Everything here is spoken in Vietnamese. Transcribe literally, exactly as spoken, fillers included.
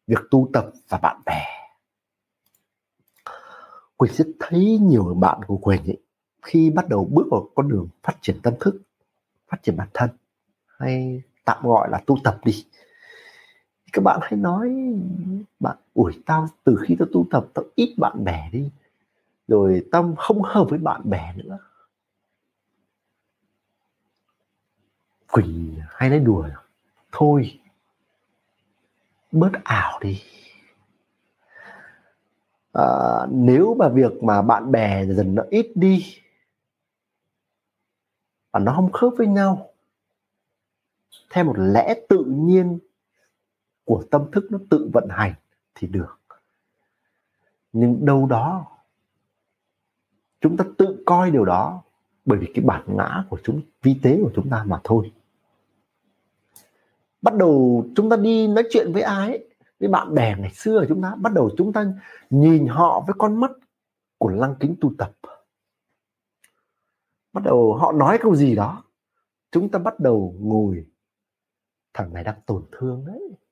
việc tu tập và bạn bè. Quỳnh sẽ thấy nhiều bạn của Quỳnh ấy, khi bắt đầu bước vào con đường phát triển tâm thức, phát triển bản thân, hay tạm gọi là tu tập đi, các bạn hay nói bạn ủi tao từ khi tao tu tập tao ít bạn bè đi, rồi tao không hợp với bạn bè nữa. Quỳnh hay nói đùa, thôi bớt ảo đi. À, nếu mà việc mà bạn bè dần nó ít đi và nó không khớp với nhau theo một lẽ tự nhiên của tâm thức nó tự vận hành thì được. Nhưng đâu đó chúng ta tự coi điều đó bởi vì cái bản ngã của chúng, vi tế của chúng ta mà thôi. Bắt đầu chúng ta đi nói chuyện với ai ấy, với bạn bè ngày xưa của chúng ta, bắt đầu chúng ta nhìn họ với con mắt của lăng kính tu tập. Bắt đầu họ nói câu gì đó, chúng ta bắt đầu ngồi, thằng này đang tổn thương đấy,